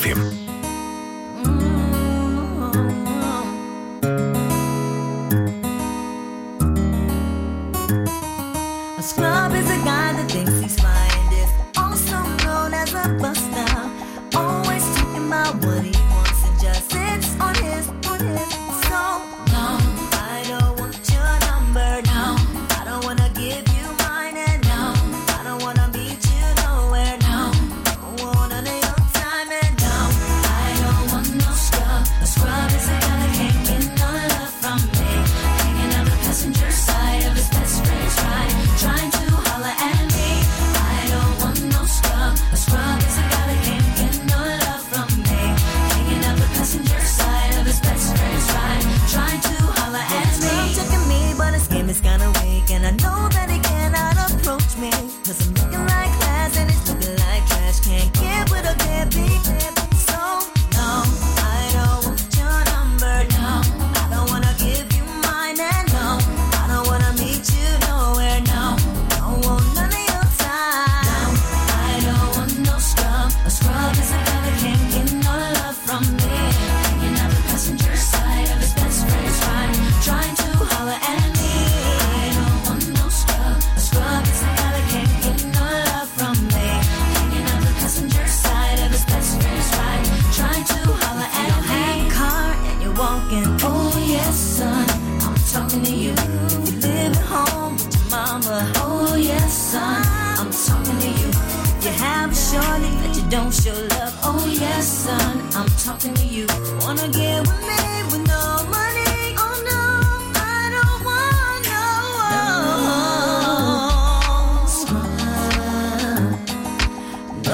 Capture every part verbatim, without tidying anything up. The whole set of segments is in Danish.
F M. A scrub is a guy that thinks he's fine, is also known as a buster. Always talking about what he wants and just sits on his, on his. So, no, I don't want your number, no. I don't wanna give you mine, and no, I don't wanna meet you nowhere, no. Don't want none of your time, and no, I don't want no scrub. A scrub is a guy that can't get no love from me. Hanging out the passenger side of his best friend's ride, trying to holler at me. I don't want no scrub. A scrub is a guy that can't get no love from me. Hanging out the passenger side of his best friend's ride, trying to holler at me. He's checking me, but his game is kinda weak, and I know that he cannot approach me, cause I'm looking like class and he's looking like trash. Can't get with a deadbeat. So, no, I don't want your number, no. I don't wanna give you mine, and no, I don't wanna meet you nowhere, no. Don't want none of your time. No, I don't want no scrub. A scrub is a guy that can't get no love from me. Hanging out the passenger side of his best friend's ride, trying to holler at me. I don't want no scrub. A scrub is a guy that can't get no love from me. Hanging out the passenger side of his best friend's ride, trying to holler at me. You have a car and you're walking. Oh yes, son, I'm talking to you. You live at home with your mama. Oh yes, son, I'm talking to you. You have a shorty that you don't show love. Oh yes, son, I'm talking to you. Wanna get with me with no money? Oh no, I don't want no scrub. No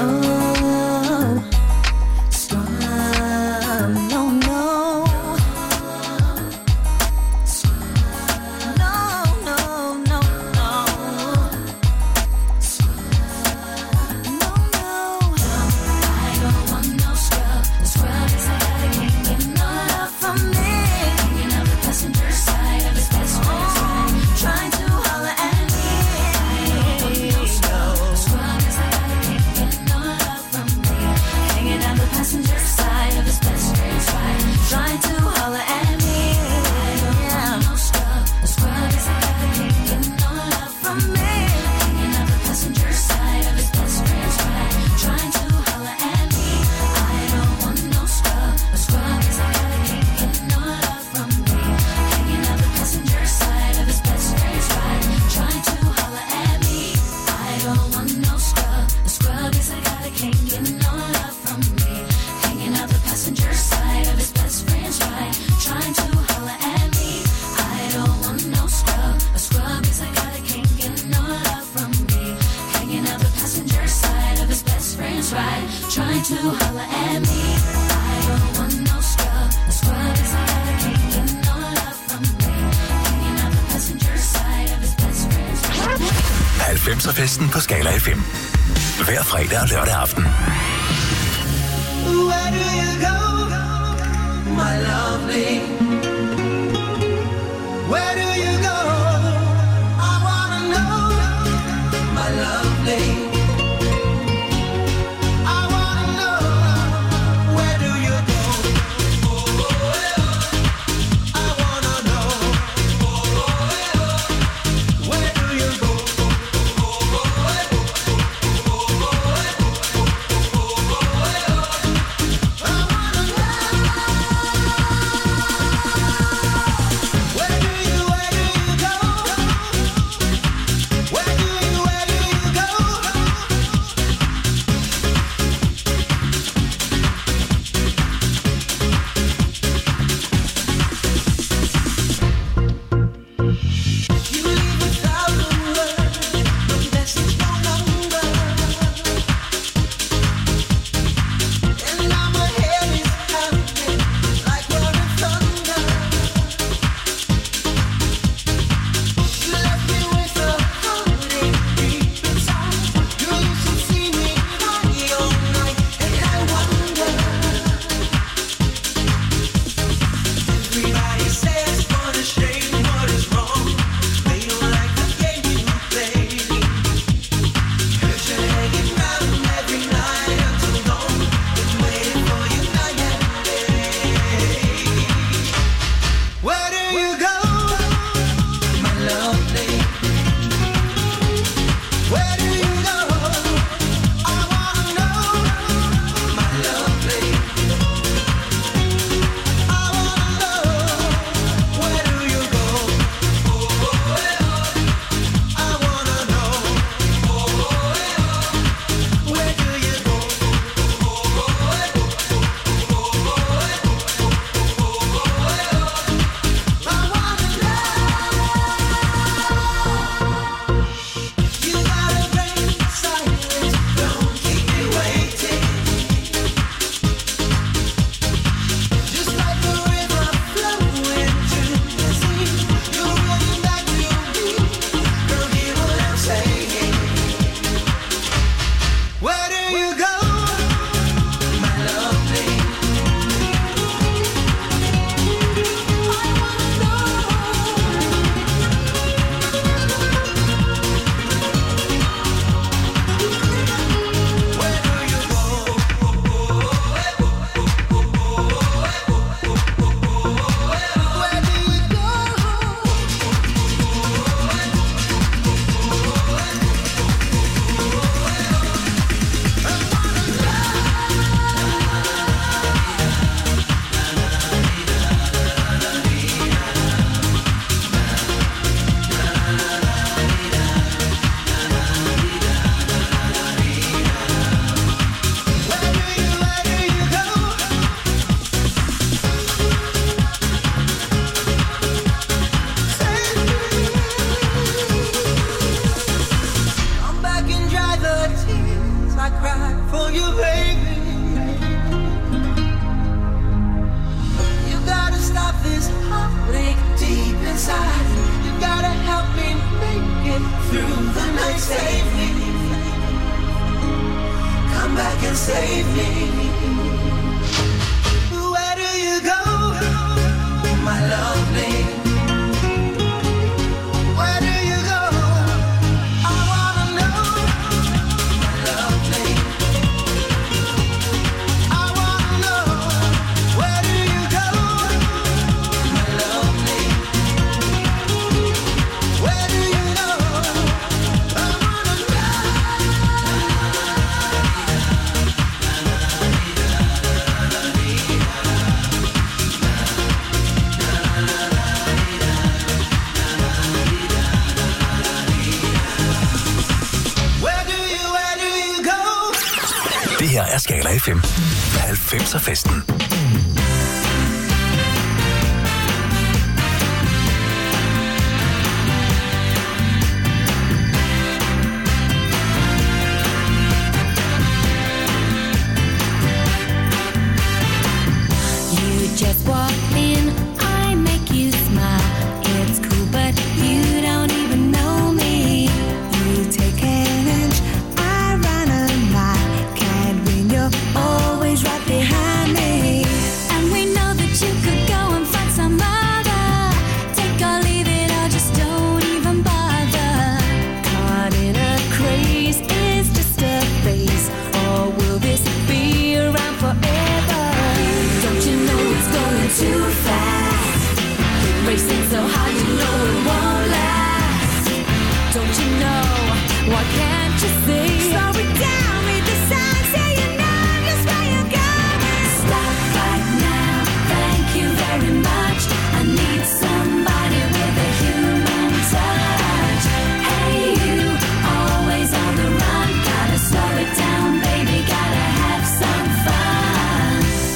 scrub. No, no. No, no, no, no. No, no. I don't want no scrub. The scrub is a guy that can't get no love from me. Hanging out the passenger side of his best friend's ride, trying to holler at me. I don't want no scrub. The scrub is a guy that can't get no love from me. Hanging out the passenger side of his best friend's ride, trying to holler at me. I don't want no scrub. The scrub is a guy that can't get no love from me. Hanging out the passenger side of his best friend's ride, trying to holler at me. I don't want no scrub. A scrub is a guy that can't get no love from me. Hanging out the passenger side of his best friend's ride, trying to holler at me. I don't want no scrub. A scrub is a guy that can't get no love from me. Hanging out the passenger side of his best friend's ride, trying to holler at me. I don't want no scrub. A scrub is a guy that can't get no love from me. Hanging out the passenger side of his best friend's ride, trying to holler at me. I don't want no scrub. A scrub is a guy that can't get no love from me. Hanging out the passenger side of his best friend's ride. halvfemser-festen på Skala F M. Hver fredag og lørdag aften. Where do you go, my lovely? Where do you go? I wanna know, my lovely. I wanna know, where do you go? I wanna know, where do you go? I wanna know. save me. Come back and save me. Where do you go, my lovely? Where do you go? I wanna know, my lovely. I wanna know, where do you go, my lovely? Where do you go? I wanna know. Where do you, where do you go? Det her er Skala F M. halvfemser-festen. You just walk in, I make you smile. It's cool, but you don't even know me. You take an inch, I run a mile. Can't win, you're always right behind me. And we know that you could go and find some other. Take or leave it, or just don't even bother. Caught in a craze, is just a phase, or will this be around forever? Don't you know it's going too fast? Racing so hard, you know it won't last. Don't you know? Why can't you see? Slow it down, read the signs, say you know just where you're going. Stop right now, thank you very much. I need somebody with a human touch. Hey you, always on the run. Gotta slow it down, baby, gotta have some fun.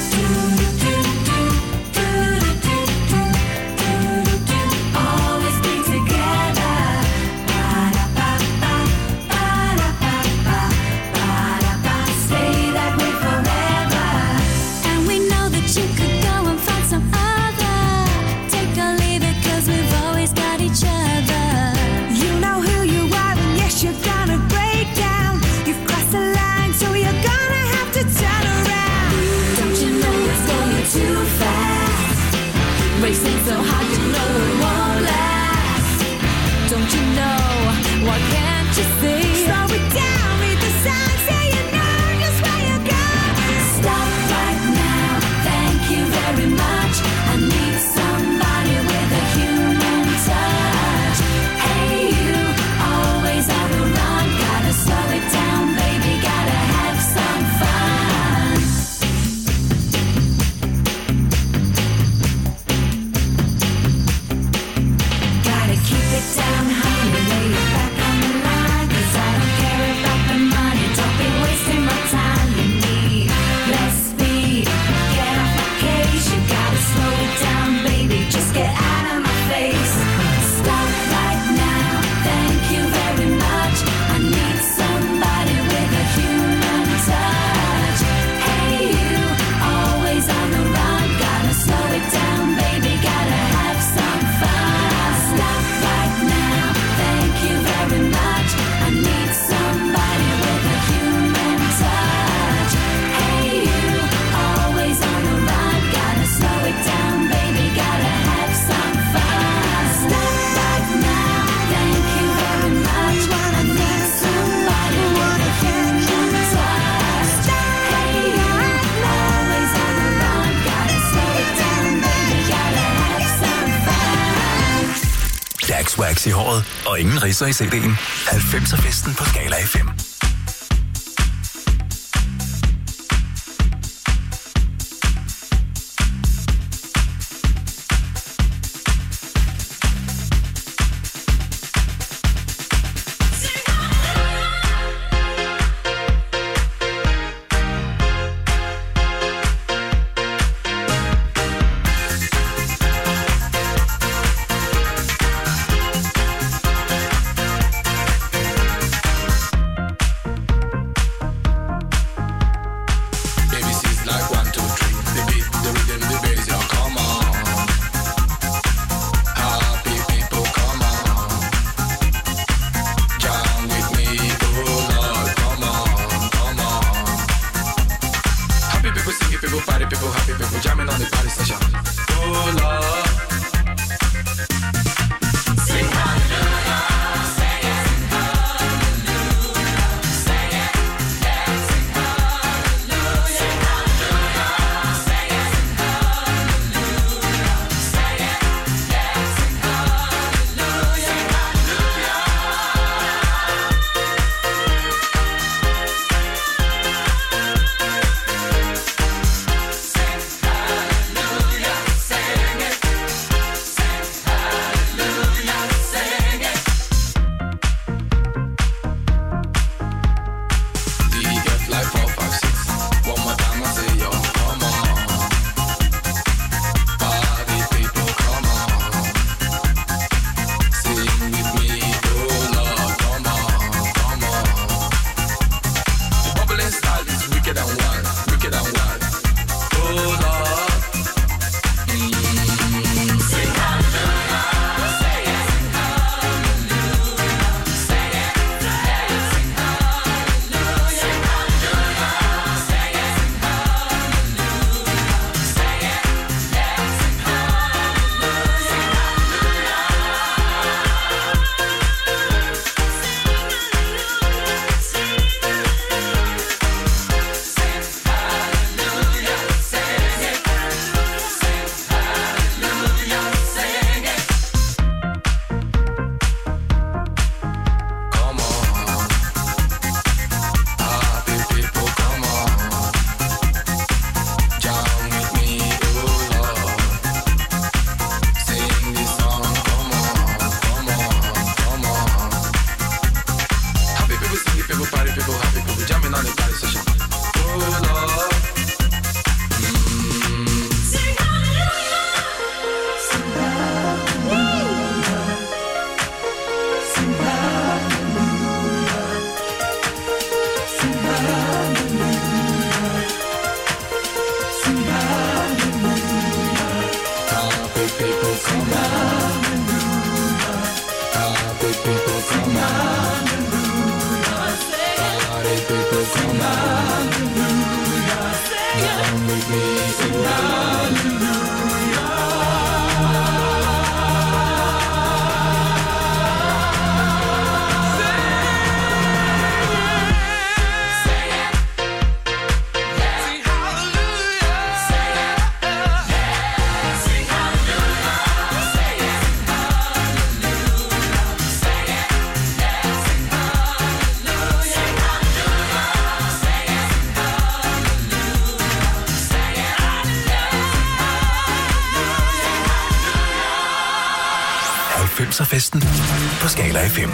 Always be together. Ba-da-ba-ba, ba-da-ba-ba, ba-da-ba. Stay that way forever. And we know that you could go and find some other. Take or leave it, 'cause we've always got each other. You know who you are, and yes, you're gonna break down. You've crossed the line, so you're gonna have to turn around. Don't you know it's going too fast? Racing so hard, you know it won't last. Don't you know? Why can't you see? Slow it down, read the signs, say you know just where you're going. Stop right now, thank you very much. I need somebody with a human touch. Hey you, always on the run. Gotta slow it down, baby, gotta have some fun. Gotta keep it down, honey, lay it back on the line. 'Cause I don't care about the money, don't be wasting my time. You need less speed, get off my case. You gotta slow it down, baby, just get out of my face. Stop right now, thank you very much. I need somebody with a human touch. Hey you, always on the run. Gotta slow it down, baby, gotta have some fun. Stop right now, thank you very much. I need somebody with a human touch. Hey you, always on the run. Gotta slow it down, baby, gotta have some fun. Stop right now, thank you very much. I need somebody with a human touch. Hey you, always on the run. Gotta slow it down, baby, gotta have some fun. Dax Wax i håret og ingen ridser i C D'en. halvfemser-festen på Skala F M. halvfemser-festen på Skala F M.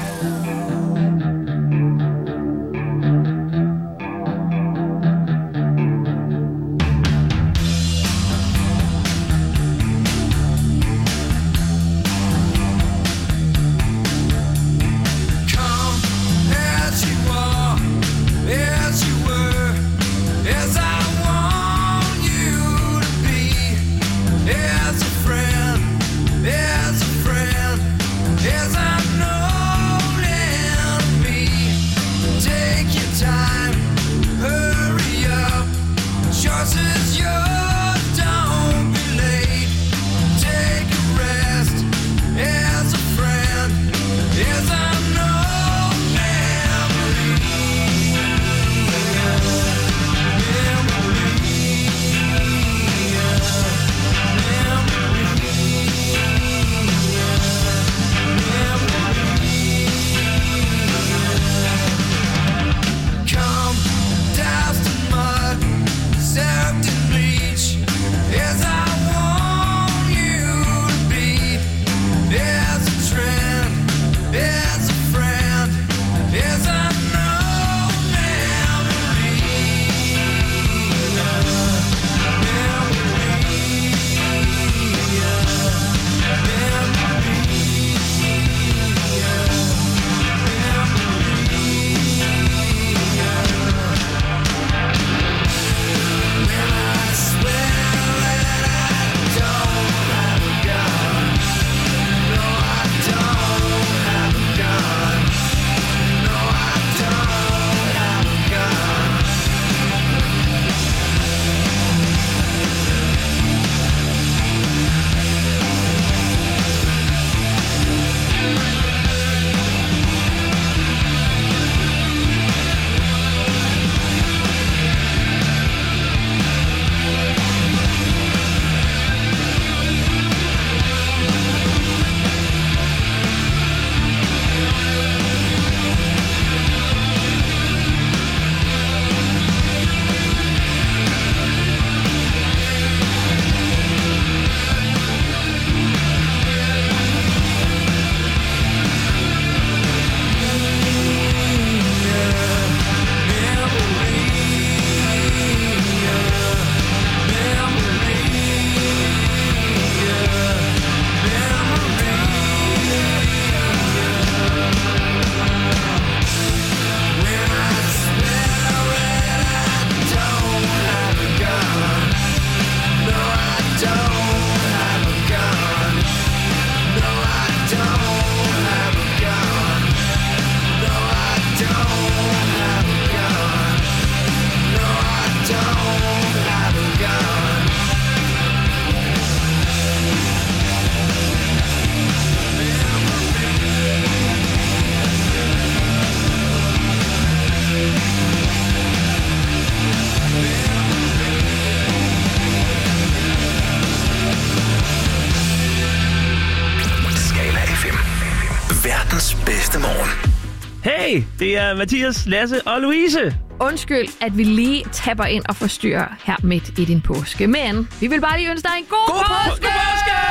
Hey, det er Mathias, Lasse og Louise. Undskyld, at vi lige tapper ind og forstyrrer her midt i din påske. Men vi vil bare lige ønske dig en god, god påske! God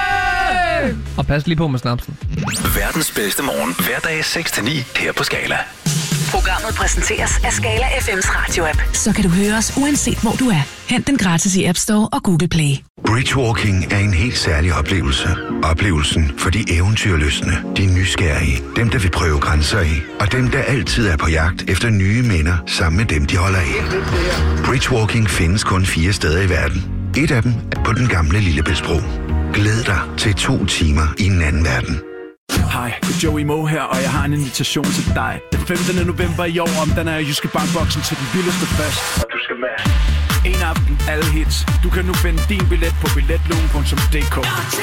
påske! Og pas lige på med snapsen. Verdens bedste morgen, hverdag seks til ni her på Skala. Programmet præsenteres af Skala F M's radio-app. Så kan du høre os uanset hvor du er. Hent den gratis i App Store og Google Play. Bridgewalking er en helt særlig oplevelse. Oplevelsen for de eventyrlystne, de nysgerrige, dem der vil prøve grænser af, og dem der altid er på jagt efter nye minder sammen med dem de holder af. Bridgewalking findes kun fire steder i verden. Et af dem er på den gamle Lillebæltsbro. Glæd dig til to timer i en anden verden. Hej, det er Joey Moe her, og jeg har en invitation til dig. Den femtende november i år, om den er Jyske Bankboksen til den vildeste fest. Og du skal med. En aften, alle hits. Du kan nu finde din billet på billetlugen punktum d k.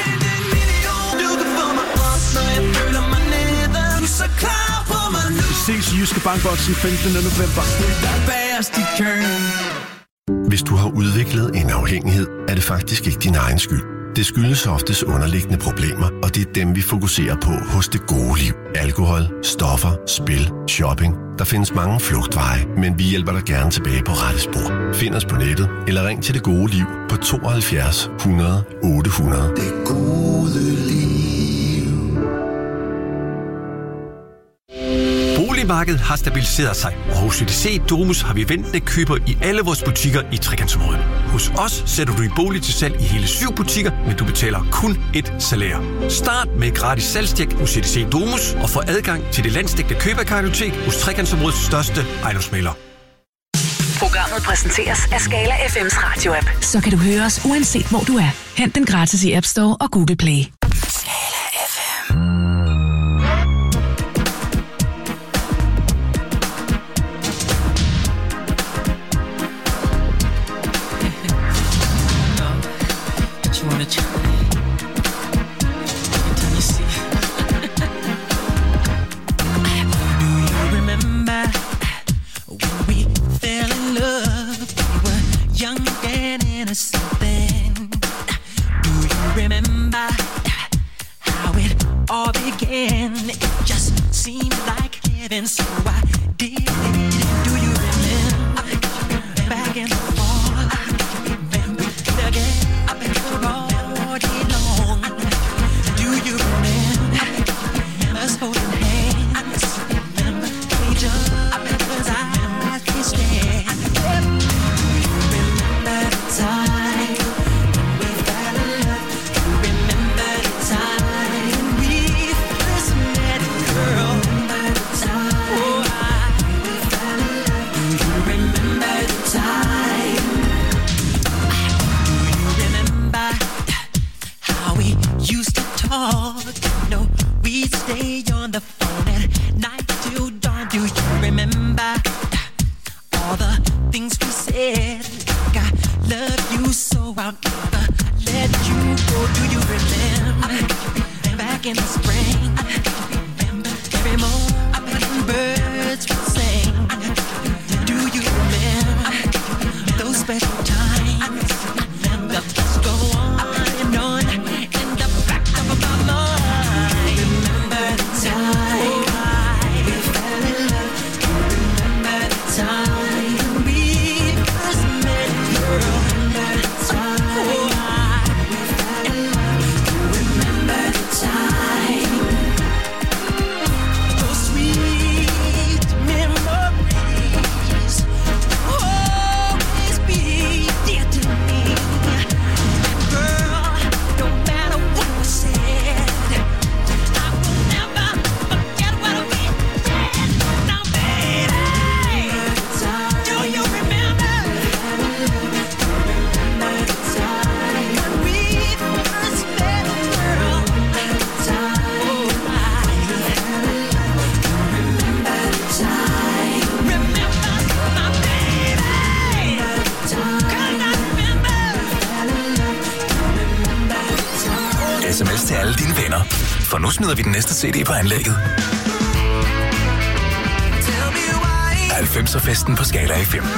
Vi ses i Jyske Bankboksen femtende november. Hvis du har udviklet en afhængighed, er det faktisk ikke din egen skyld. Det skyldes oftest underliggende problemer, og det er dem, vi fokuserer på hos Det Gode Liv. Alkohol, stoffer, spil, shopping. Der findes mange flugtveje, men vi hjælper dig gerne tilbage på rette spor. Find os på nettet, eller ring til Det Gode Liv på tooghalvfjerds hundrede otte hundrede. Det gode liv. Boligmarkedet har stabiliseret sig, og hos C D C Domus har vi ventende køber i alle vores butikker i Trekantsområdet. Hos os sætter du din bolig til salg i hele syv butikker, men du betaler kun et salær. Start med et gratis salgstjek hos C D C Domus og få adgang til det landsdækkende køberkartotek hos Trekantsområdets største ejendomsmægler. Programmet præsenteres af Skala F M's radio-app. Så kan du høre os uanset hvor du er. Hent den gratis i App Store og Google Play. Skala F M. All began, it just seemed like heaven, so I did it. Do you remember back in the fall? Remember again, I've been all day long. Do you remember us holding hands? Remember we just, cause I can't stand. Do you remember the time we fell in love? Do you remember the time? No, we'd stay on the phone at night till dawn. Do you remember all the things we said? Like I love you so I'll never let you go. Do you remember back in the spring? Remember every morning birds would sing. Do you remember those special times? Remember, let's go on and on. Sms til alle dine venner. For nu smider vi den næste C D på anlægget. halvfemser festen på Skala F M.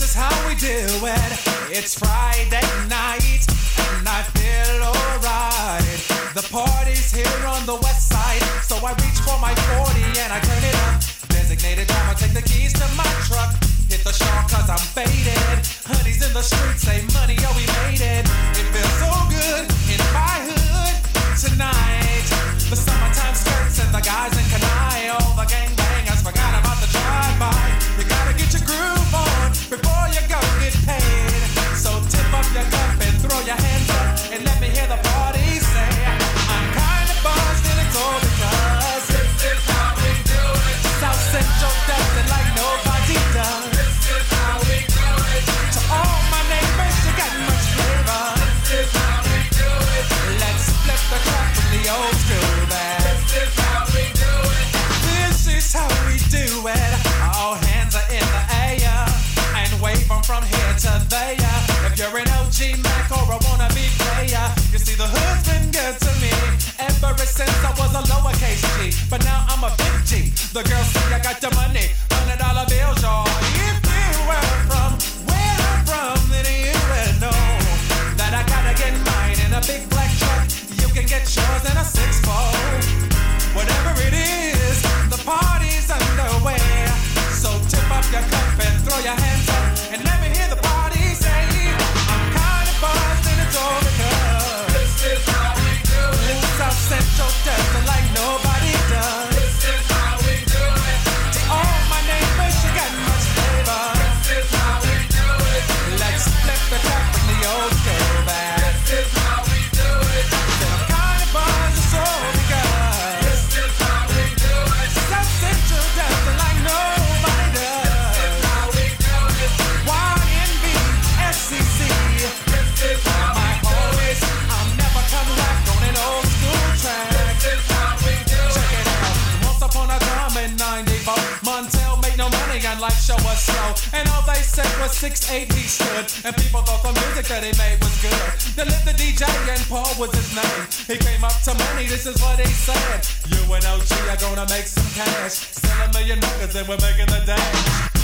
is how we do it. It's Friday night and I feel alright. The party's here on the west side, so I reach for my forty and I turn it up. Designated driver, take the keys to my truck. Hit the shore cause I'm faded. Honey's in the streets, say money, oh we made it. It feels so good in my hood tonight. The summertime skirts and the guys in Kanai. All the gangbangers forgot about the drive-by. You gotta get your groove on before you go get paid. So tip up your cup and throw your hands up and let me hear the party say, I'm kinda buzzed and it's all because this is how we do it. South Central does it like nobody does. This is how we do it. To all my neighbors, you got much flavor. This is how we do it. Let's flip the crap from the old school back. This is how we do it. This is how we do it. All hands are in the air and wave them from here to there. If you're an O G Mac or a wannabe player, you see the hood's been good to me ever since I was a lowercase G. But now I'm a big G. The girls say I got the money, hundred dollar bills, y'all. If you were from where I'm from, then you would know that I gotta get mine in a big black truck. You can get yours in a six fold. Whatever it is, the party's underway. So tip up your cup and throw your hands up and let me hear the party say, I'm kinda buzzed and it's all because this is how we do it. South Central does it like nobody does. This is how we do it. To all my neighbors, you got much flavor. This is how we do it. Let's flip the cup from the old school back. This is how we do it. Said I'm kinda buzzed, it's all because this is how we do it. South Central does it like nobody does. This is how we do it. Y N B, S C C. This is how my homies. I'll never come back on an old school track. This is how we do it. Check it out. Once upon a time in ninety-four, Montel made no money and life show was slow. And all they said was six eight he stood. And people thought the music that he made was good. They lived the D J and Paul was his name. He came up to money, this is what he said. You and O G are gonna make some cash. Sell a million records and we're making the dash.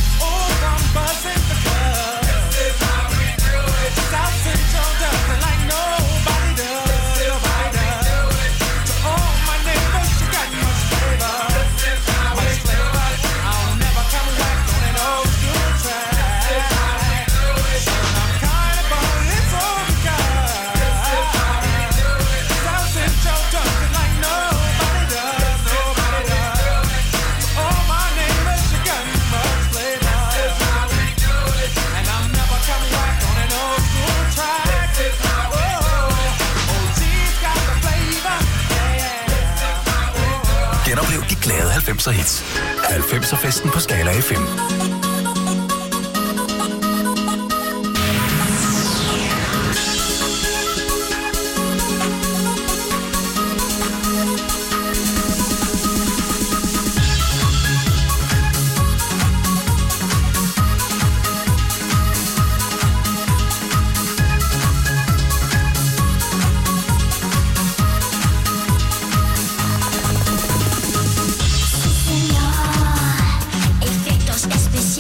Oh, I'm buzzing because this is how we do it. South Central does it like nobody does. Nobody does. To all my neighbors, you got much flavor. This is how we do it. I'll never come back on an old school track. This is how we do it. I'm kinda buzzed, it's all because this is how we do it. South Central does it like nobody does. Nobody does. To all my neighbors, you got much flavor. This is how we do it. And I'm never coming back on an old school track. This is how we do it. O G's got the flavor. Yeah, yeah. Genoplev de glade halvfemser hits. halvfemser festen på Skala F M. Efectos especiales.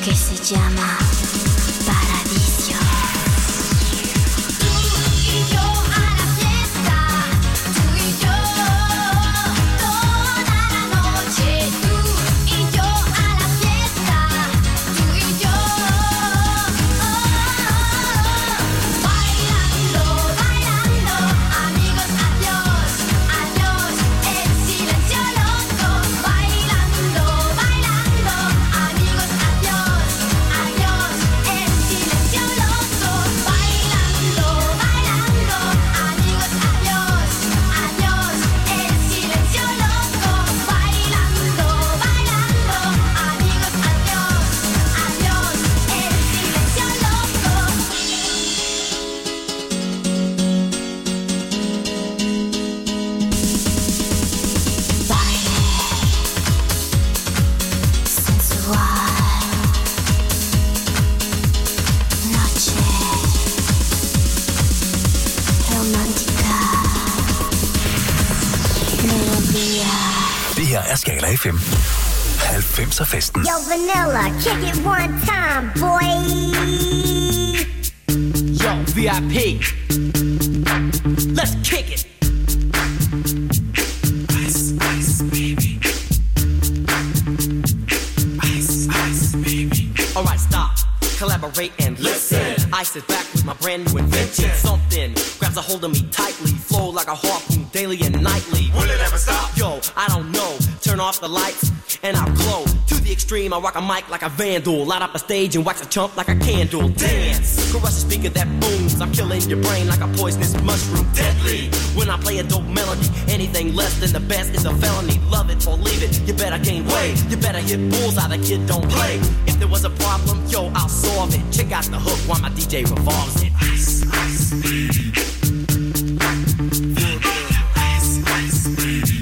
que se llama Paradiso. Tú y yo a la fiesta, tú y yo toda la noche. Tú y yo a la fiesta, tú y yo bailando, bailando, amigos, adiós, adiós, el silencio loco. Bailando, bailando, amigos, adiós, adiós, el silencio loco. Bailando, bailando, amigos, adiós, adiós, el silencio loco. Bailando, bailando, amigos, adiós, adiós, el silencio loco. Baile sensual, noche romántica, melodía. Det her er Skala F M. halvfemser festen. Yo, Vanilla, kick it one time, boy. Yo, V I P. Let's kick it. Ice, ice, baby. Ice, ice, baby. Alright, stop. Collaborate and listen. Ice is back with my brand new invention. Something grabs a hold of me tightly. Flow like a harpoon daily and nightly. Will it ever stop? Yo, I don't know. Turn off the lights and I'll glow. To the extreme, I rock a mic like a vandal. Light up a stage and wax a chump like a candle. Dance, caress a speaker that booms. I'm killing your brain like a poisonous mushroom. Deadly, when I play a dope melody. Anything less than the best is a felony. Love it or leave it, you better gain weight. You better hit bullseye, the kid don't play. If there was a problem, yo, I'll solve it. Check out the hook while my D J revolves it. Ice, ice, baby. Ice, ice, baby.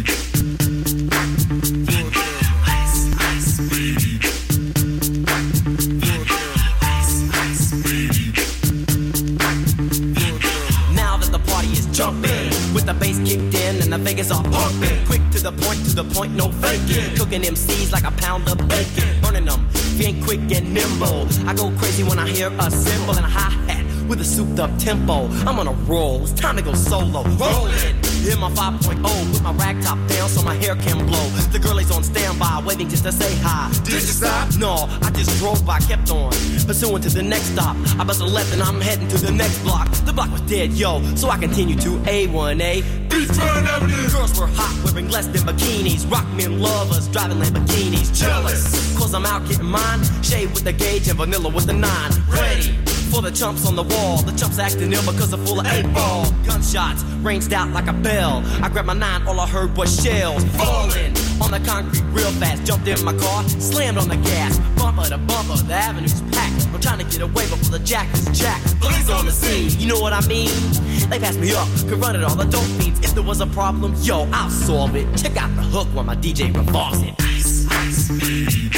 Jumping with the bass kicked in and the Vegas are pumping. Quick to the point, to the point, no faking. Cooking M Cs like a pound of bacon. Burning them, being quick and nimble. I go crazy when I hear a cymbal and a hi-hat with a souped up tempo. I'm on a roll, it's time to go solo. Rolling, hit my five point oh, put my rag top down so my hair can blow. The girl is on standby, waiting just to say hi. Did you stop? No, I just drove by, kept on pursuing to the next stop. I bust a left and I'm heading to the next block. The block was dead, yo, so I continue to A one A. Beachfront Avenue. Girls were hot, wearing less than bikinis. Rock men lovers, driving Lamborghinis. Jealous, cause I'm out getting mine. Shade with the gauge and vanilla with the nine. Ready for the chumps on the wall. The chumps acting ill because they're full of eight ball. Gunshots ranged out like a bell. I grabbed my nine, all I heard was shells falling on the concrete real fast. Jumped in my car, slammed on the gas. Bumper to bumper, the avenue's packed. I'm trying to get away before the jack is jacked. Police on the scene, you know what I mean? They passed me up, could run it all the dope fiends. If there was a problem, yo, I'll solve it. Check out the hook while my D J revolves it. Ice, ice, baby.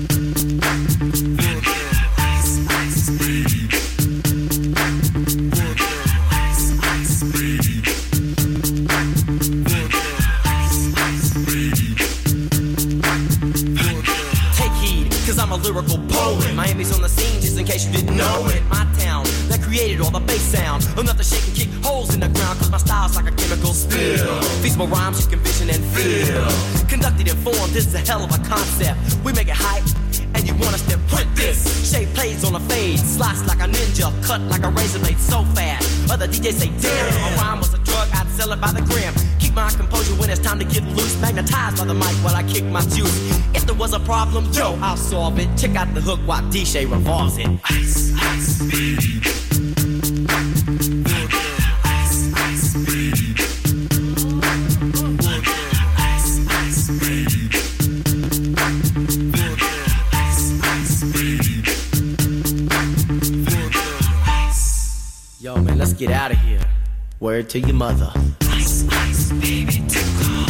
Ice, ice, baby. I'm a lyrical poet. Miami's on the scene, just in case you didn't know it. My town that created all the bass sound. Enough to shake and kick holes in the ground, cause my style's like a chemical spill. Feasible rhymes you can vision and feel. Conducted in form, this is a hell of a concept. We make it hype, and you want us to print this. Shape plays on a fade, slice like a ninja, cut like a razor blade so fast. Other D Js say, damn, a rhyme was a drug, I'd sell it by the gram. Keep my composure when it's time to get loose. Magnetized by the mic while I kick my juice. If there was a problem, yo, I'll solve it. Check out the hook while D J revolves it. Ice, ice, baby. Ice, ice, baby. Ice, ice, baby. Ice, ice, baby. Yo, man, let's get out of here. Word to your mother. Ice, ice, baby, tickle.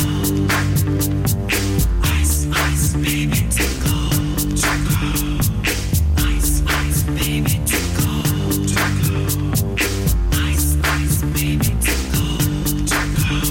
Ice, ice, baby, tickle. Tickle. Ice, ice, baby, tickle. Tickle. Ice, ice, baby, tickle. Tickle.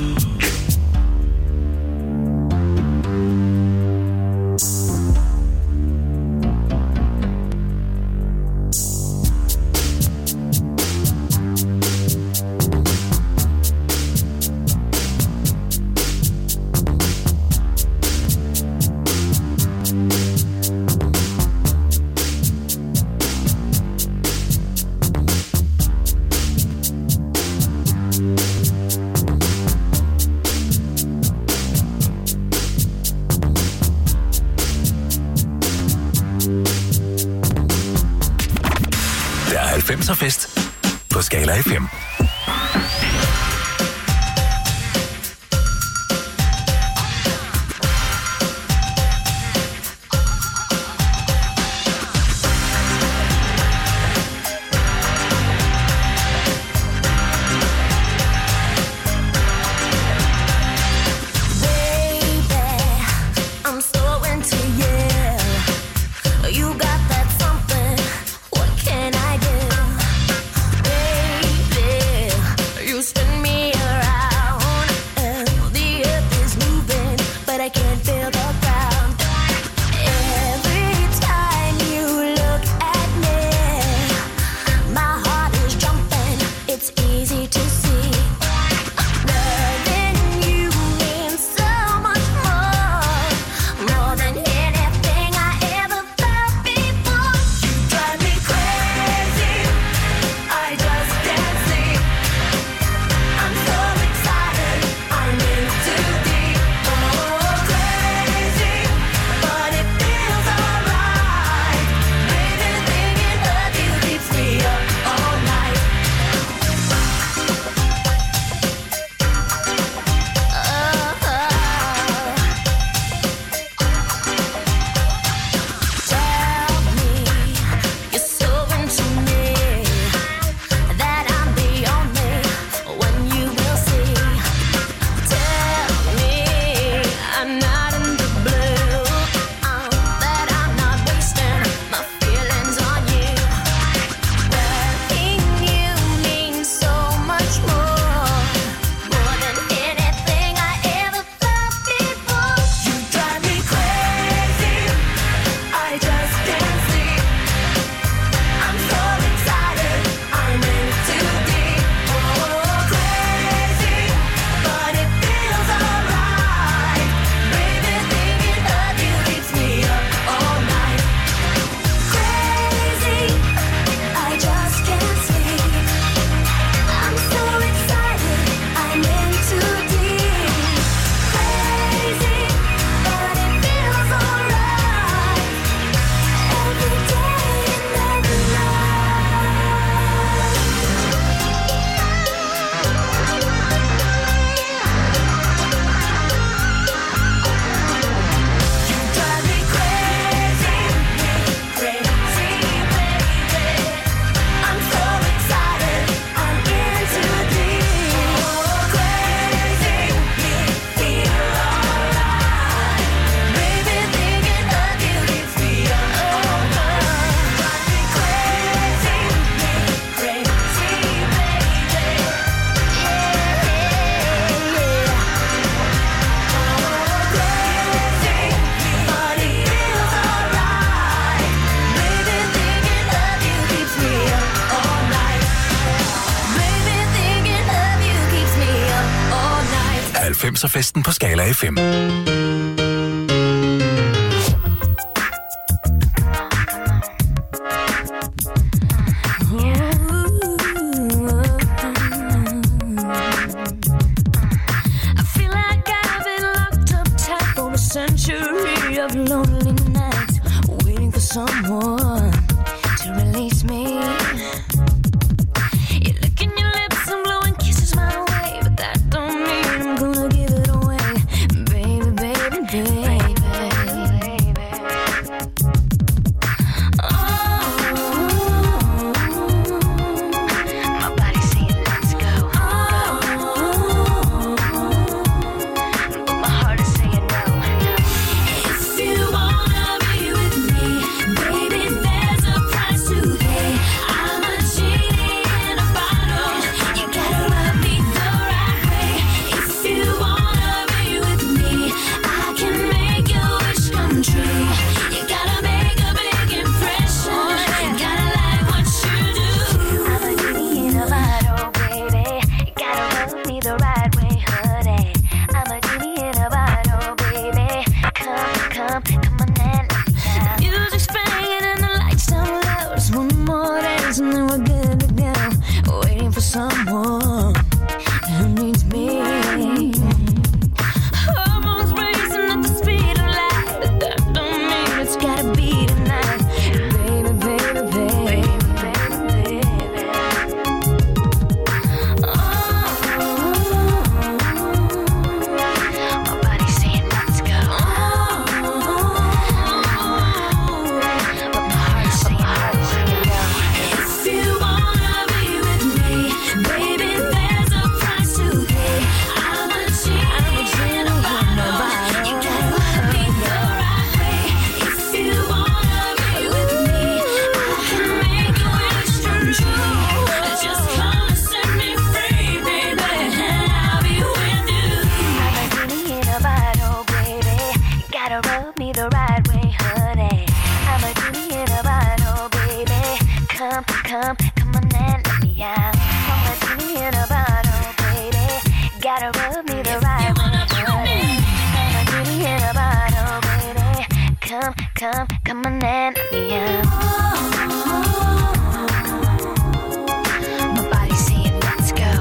halvfemser fest på Skala F M. halvfemser-festen på Skala F M. If you wanna be with me, baby, come, come, come on and let me out. Come with me in a bottle, baby. Gotta rub me the right way. Come with me in a bottle, baby. Come, come, come on and let me out. My body's saying let's go,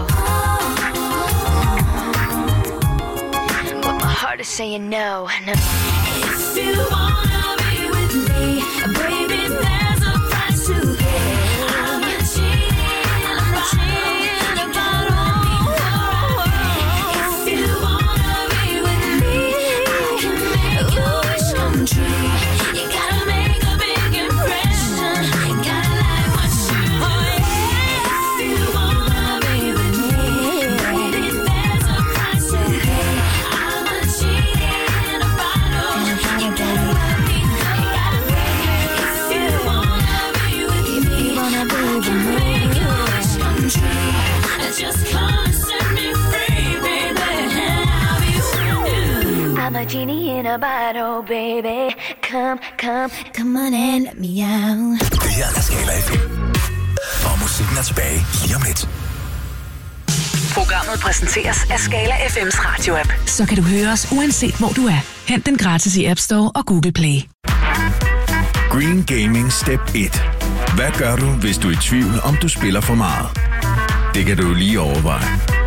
but my heart is saying no, no. If you wanna be with me, baby, there's a price to pay. I'm a cheating, I'm a cheating about all. If you wanna be with me, I can make your wish come true. You gotta make a big impression, gotta like what you do. If you wanna be with me, baby, there's a price to pay. I'm a cheating about all. You gotta let me know, you gotta make it. If you wanna be with me, I can make your wish come true. Just come and set me free, baby, and I'll be with you. I'm a genie in a bottle, baby. Come, come, come on and let me out. Det her er Skala F M. Og musikken er tilbage lige om lidt. Programmet præsenteres af Skala F M's radio-app. Så kan du høre os uanset hvor du er. Hent den gratis i App Store og Google Play. Green Gaming Step et. Hvad gør du, hvis du er i tvivl, om du spiller for meget? Det kan du lige overveje.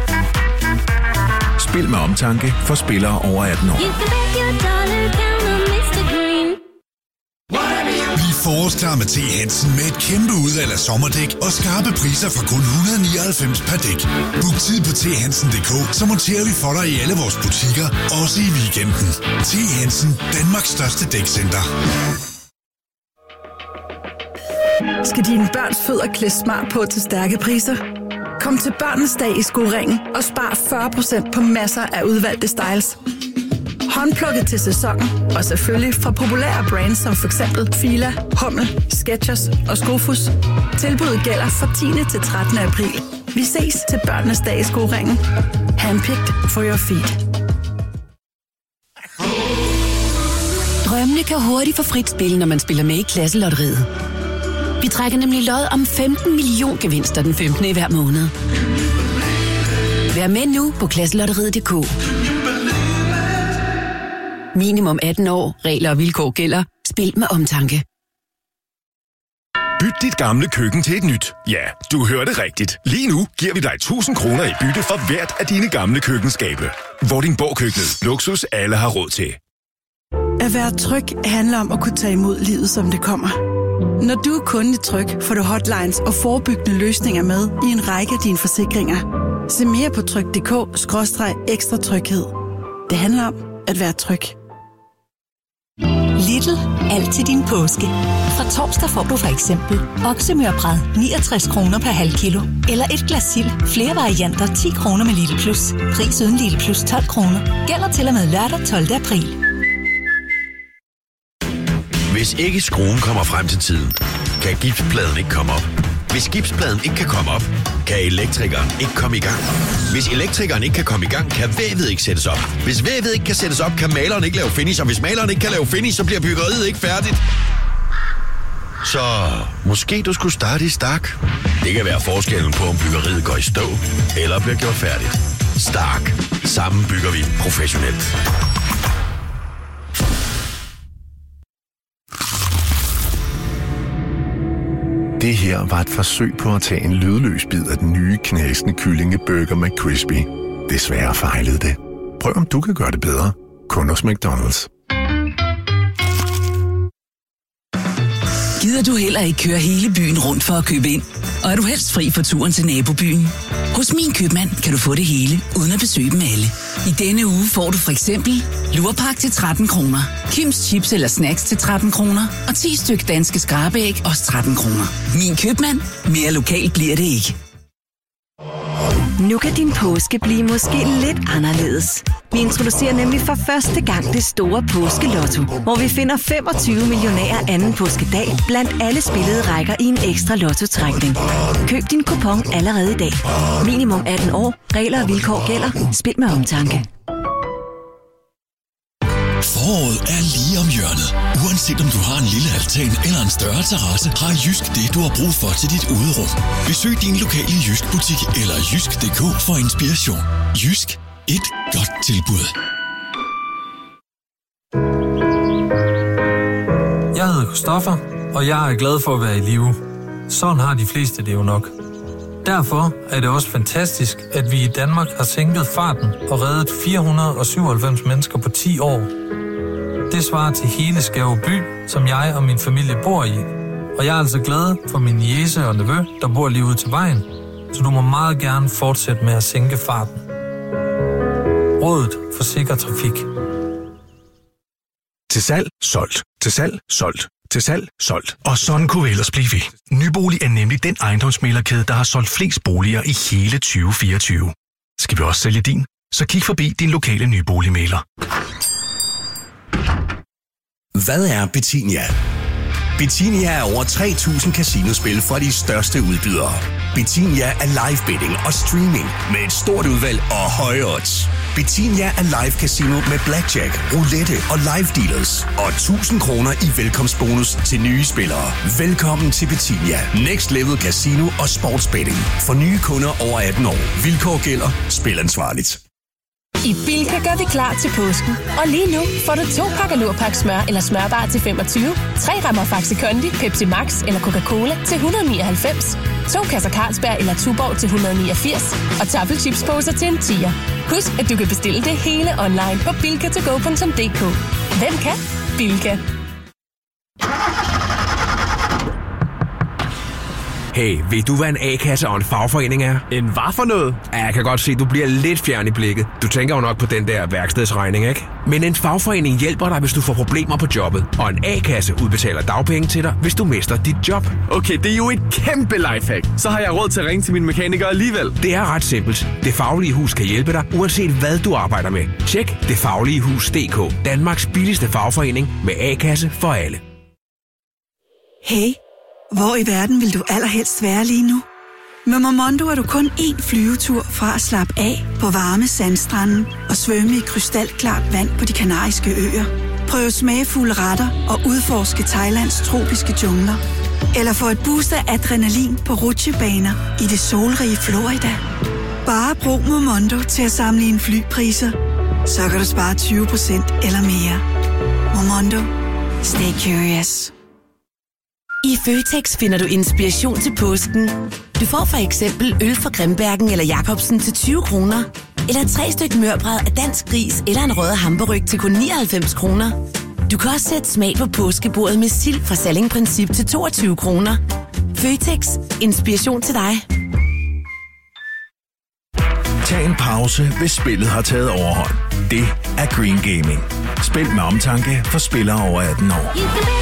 Spil med omtanke for spillere over atten år. Bliv forårsklar med T. Hansen med et kæmpe udvalg af sommerdæk og skarpe priser fra kun et hundrede og nioghalvfems per dæk. Book tid på t hansen punktum d k, så monterer vi for dig i alle vores butikker, også i weekenden. T. Hansen, Danmarks største dækcenter. Skal dine børns fødder klædes smart på til stærke priser? Kom til Børnenes Dag i Skoringen og spar fyrre procent på masser af udvalgte styles. Håndplukket til sæsonen, og selvfølgelig fra populære brands som f.eks. Fila, Hummel, Skechers og Skofus. Tilbuddet gælder fra tiende til trettende april. Vi ses til Børnenes Dag i Skoringen. Handpicked for your feet. Drømmene kan hurtigt få frit spil, når man spiller med i Klasselotteriet. Vi trækker nemlig lod om femten million gevinster den femtende i hver måned. Vær med nu på klasselotteriet punktum d k. Minimum atten år. Regler og vilkår gælder. Spil med omtanke. Byt dit gamle køkken til et nyt. Ja, du hørte rigtigt. Lige nu giver vi dig tusind kroner i bytte for hvert af dine gamle køkkenskabe. Vordingborg Køkkenet. Luksus alle har råd til. At være tryg handler om at kunne tage imod livet, som det kommer. Når du er kunde i Tryg, får du hotlines og forebyggende løsninger med i en række af dine forsikringer. Se mere på tryg punktum d k skråstreg ekstra tryghed. Det handler om at være tryg. Lidl. Alt til din påske. Fra torsdag får du for eksempel oksemørbrad niogtres kroner per halv kilo. Eller et glas sild. Flere varianter ti kroner med Lidl Plus. Pris uden Lidl Plus tolv kroner. Gælder til og med lørdag tolvte april. Hvis ikke skruen kommer frem til tiden, kan gipspladen ikke komme op. Hvis gipspladen ikke kan komme op, kan elektrikeren ikke komme i gang. Hvis elektrikeren ikke kan komme i gang, kan vævet ikke sættes op. Hvis vævet ikke kan sættes op, kan maleren ikke lave finish. Og hvis maleren ikke kan lave finish, så bliver byggeriet ikke færdigt. Så måske du skulle starte i Stark. Det kan være forskellen på, om byggeriet går i stå eller bliver gjort færdigt. Stark. Sammen bygger vi professionelt. Det her var et forsøg på at tage en lydløs bid af den nye knasende kyllingeburger McCrispy. Desværre fejlede det. Prøv om du kan gøre det bedre. Kun hos McDonald's. Gider du heller ikke køre hele byen rundt for at købe ind? Og er du helst fri for turen til nabobyen? Hos Min Købmand kan du få det hele, uden at besøge dem alle. I denne uge får du for eksempel lurpak til tretten kroner, Kims chips eller snacks til tretten kroner, og ti styk danske skrabeæg også tretten kroner. Min Købmand. Mere lokalt bliver det ikke. Nu kan din påske blive måske lidt anderledes. Vi introducerer nemlig for første gang det store påskelotto, hvor vi finder femogtyve millionærer anden påskedag blandt alle spillede rækker i en ekstra lottotrækning. Køb din kupon allerede i dag. Minimum atten år. Regler og vilkår gælder. Spil med omtanke. Foråret er lige om hjørnet. Uanset om du har en lille altan eller en større terrasse, har Jysk det, du har brug for til dit uderum. Besøg din lokale Jysk butik eller jysk punktum d k for inspiration. Jysk. Et godt tilbud. Jeg hedder Christoffer, og jeg er glad for at være i live. Sådan har de fleste det jo nok. Derfor er det også fantastisk, at vi i Danmark har sænket farten og reddet fire hundrede og syvoghalvfems mennesker på ti år. Det svarer til hele Skæve by, som jeg og min familie bor i. Og jeg er altså glad for min niece og nevø, der bor lige ude til vejen. Så du må meget gerne fortsætte med at sænke farten. Rådet for sikker trafik. Til salg, solgt. Til salg, solgt. Til salg, solgt. Og sådan kunne vi ellers blive ved. Nybolig er nemlig den ejendomsmæglerkæde, der har solgt flest boliger i hele tyve fireogtyve. Skal vi også sælge din? Så kig forbi din lokale nyboligmægler. Hvad er Betinia? Betinia er over tre tusind casinospil fra de største udbydere. Betinia er live betting og streaming med et stort udvalg og høje odds. Betinia er live casino med blackjack, roulette og live dealers. Og tusind kroner i velkomstbonus til nye spillere. Velkommen til Betinia. Next Level Casino og Sportsbetting. For nye kunder over atten år. Vilkår gælder. Spil ansvarligt. I Bilka gør vi klar til påsken. Og lige nu får du to pakker Lurpak smør eller smørbar til femogtyve, tre rammer Faxi Kondi, Pepsi Max eller Coca-Cola til et hundrede og nioghalvfems, to kasser Carlsberg eller Tuborg til et hundrede og niogfirs og taffelchipsposer til en tier. Husk, at du kan bestille det hele online på bilka to go punktum d k. Hvem kan? Bilka. Hey, ved du, hvad en A-kasse og en fagforening er? En hvad for noget? Ja, jeg kan godt se, du bliver lidt fjern i blikket. Du tænker jo nok på den der værkstedsregning, ikke? Men en fagforening hjælper dig, hvis du får problemer på jobbet. Og en A-kasse udbetaler dagpenge til dig, hvis du mister dit job. Okay, det er jo et kæmpe lifehack. Så har jeg råd til at ringe til min mekaniker alligevel. Det er ret simpelt. Det Faglige Hus kan hjælpe dig, uanset hvad du arbejder med. Tjek det faglige hus punktum d k. Danmarks billigste fagforening med A-kasse for alle. Hey, hvor i verden vil du allerhelst være lige nu? Med Momondo er du kun én flyvetur fra at slappe af på varme sandstranden og svømme i krystalklart vand på de kanariske øer. Prøv smagfulde retter og udforske Thailands tropiske jungler. Eller få et boost af adrenalin på rutsjebaner i det solrige Florida. Bare brug Momondo til at sammenligne flypriser, så kan du spare tyve procent eller mere. Momondo. Stay curious. I Føtex finder du inspiration til påsken. Du får for eksempel øl fra Grimbergen eller Jacobsen til tyve kroner. Eller tre styk mørbrad af dansk gris eller en rød hamburg til kun nioghalvfems kroner. Du kan også sætte smag på påskebordet med sild fra Salling Princip til toogtyve kroner. Føtex. Inspiration til dig. Tag en pause, hvis spillet har taget overhånd. Det er Green Gaming. Spil med omtanke for spillere over atten år.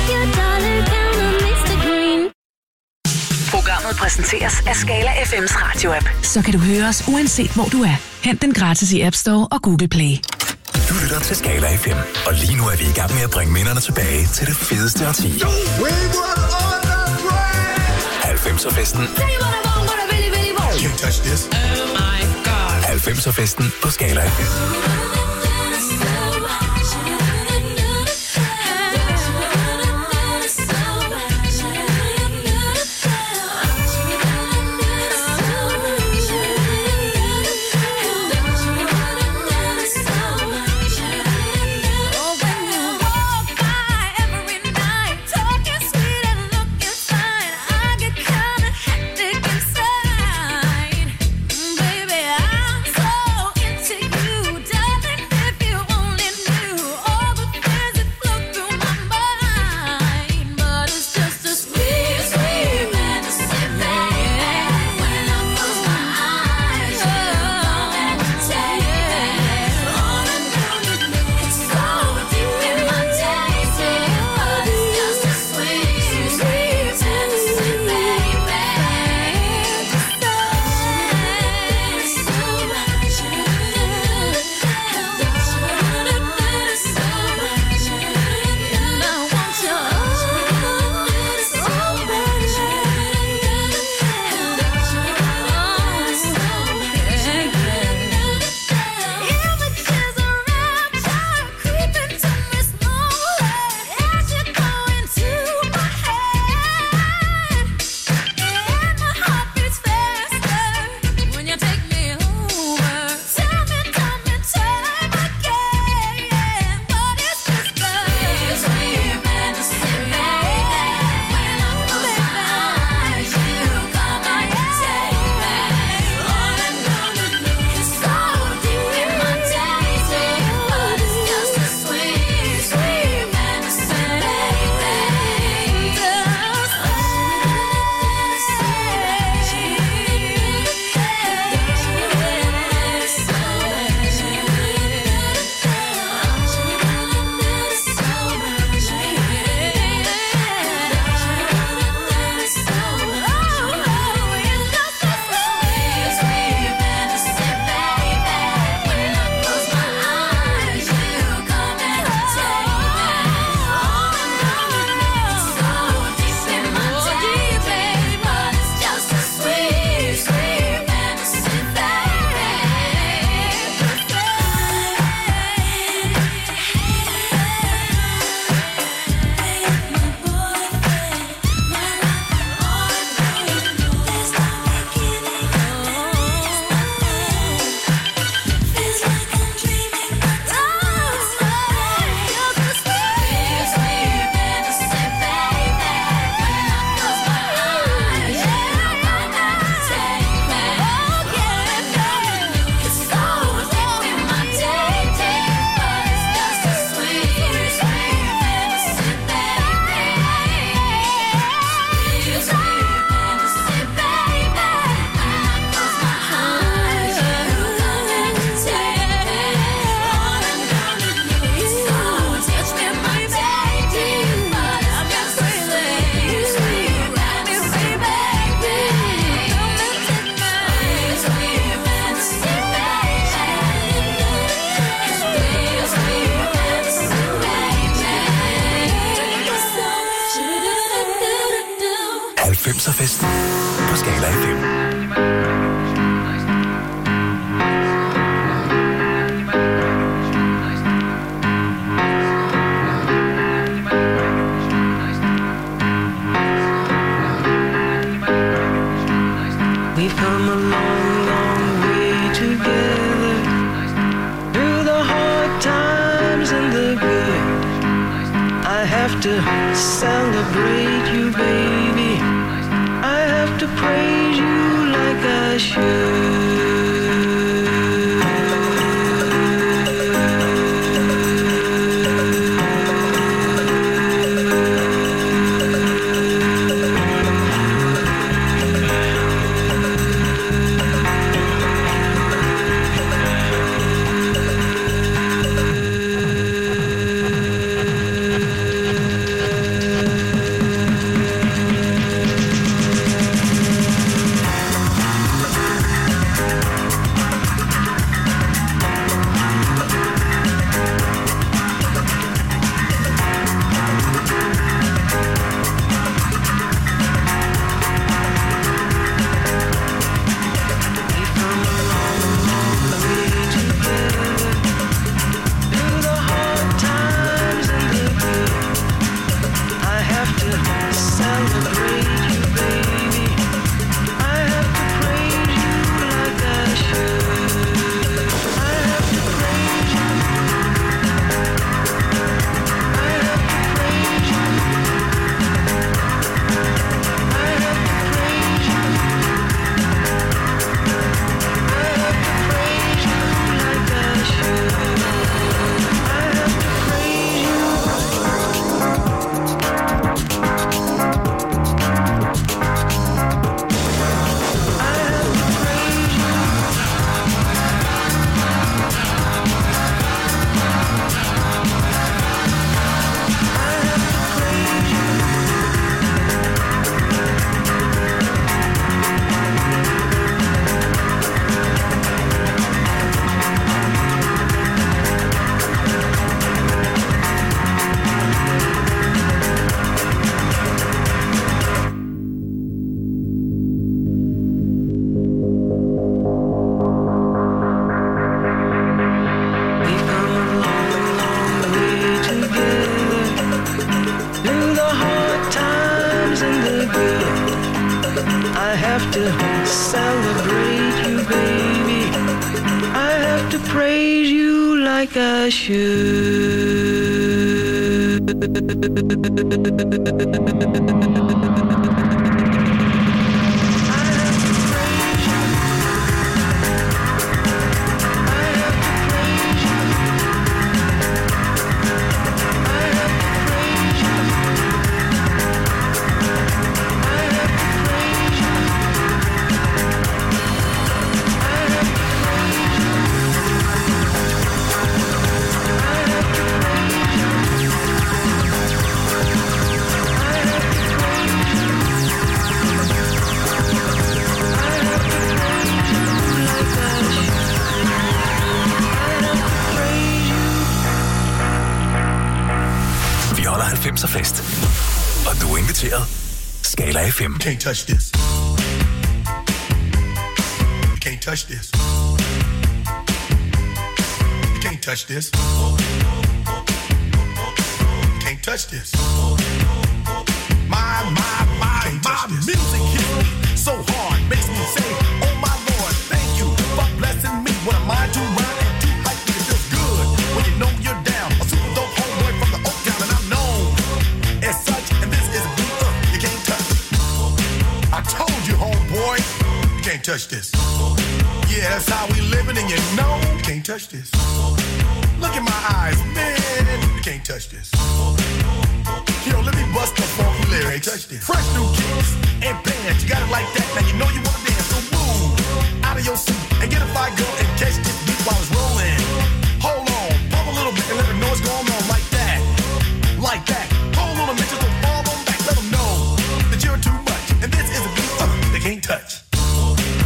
Programmet præsenteres af Skala F M's radio-app. Så kan du høre os uanset hvor du er. Hent den gratis i App Store og Google Play. Du lytter til Skala F M, og lige nu er vi i gang med at bringe minderne tilbage til det fedeste årti. halvfemser-festen. halvfemser-festen på Skala F M. halvfemser-festen på Skala F M. We've come a long, long way together, through the hard times and the good. I have to celebrate you, baby. I have to praise you like I should. halvfemser-fest. Og du er inviteret. Skala F M. Can't touch this. You can't touch this. You can't touch this. You can't touch this. My, my, my, my music hits me so hard. Makes me say, oh my Lord, thank you for blessing me. What am I to run and do like me? It feels good when you know you're down. A super dope homeboy from the Oak Town, and I'm known as such. And this is a beat up you can't touch. I told you, homeboy, you can't touch this. Yeah, that's how we living, and you know you can't touch this. Look in my eyes, man, you can't touch this. Yo, let me bust the funky lyrics. Fresh new kicks and bands, you got it like that. Now you know you wanna dance, so move out of your seat and get a fire girl and catch this beat while it's rolling. Hold on, pump a little bit and let them know what's going on like that, like that. Hold on a minute, just don't fall on back. Let them know that you're too much, and this is a beat uh, they can't touch.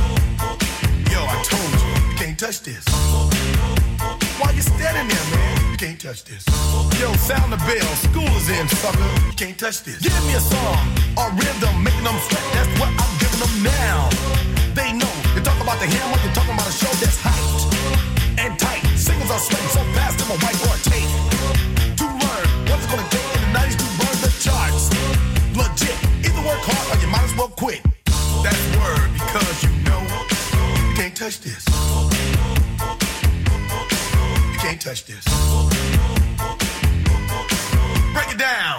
Yo, I told you, you can't touch this. Why you standing there, man? You can't touch this. Yo, sound the bell. School is in, sucker. You can't touch this. Give me a song or rhythm, making them sweat. That's what I'm giving them now. They know. You talk about the hammer, you're talking about a show that's hyped and tight. Singles are sweating so fast, I'm a whiteboard tape. To learn what's it gonna take in the nineties to burn the charts. Legit. Either work hard or you might as well quit. That's word because you know you can't touch this. You can't touch this. Break it down.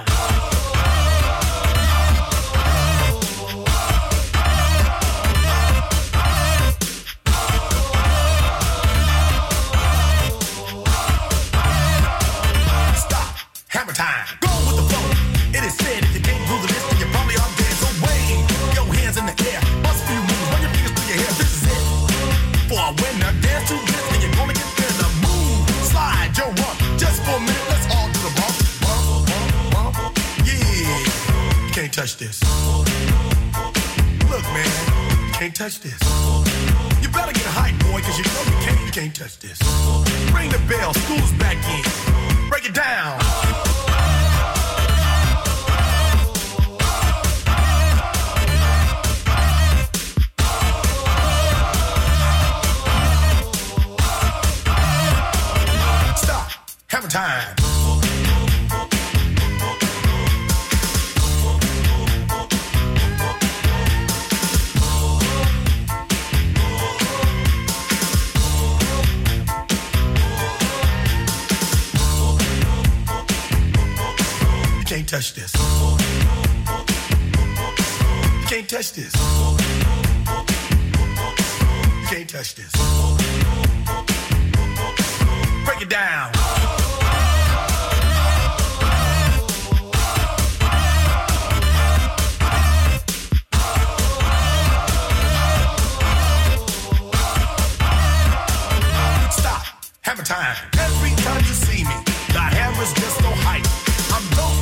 Stop. Hammer time. Go with the flow. It is said if you can't do the list, then you probably are dead. So wave your hands in the air. Bust a few moves. Run your fingers through your hair. This is it. For a winner, dance to this, and you're gonna get there. The move, slide your rump. Just for a minute, let's all do the bump, bump, bump, bump. Yeah, you can't touch this. Look, man, you can't touch this. You better get hype, boy, cause you know you can't, you can't touch this. Ring the bell, school's back in. Break it down. Hammer time. You can't touch this. You can't touch this. You can't touch this. Break it down. Hammer time. Every time you see me, the hammer's just so hype. I'm dope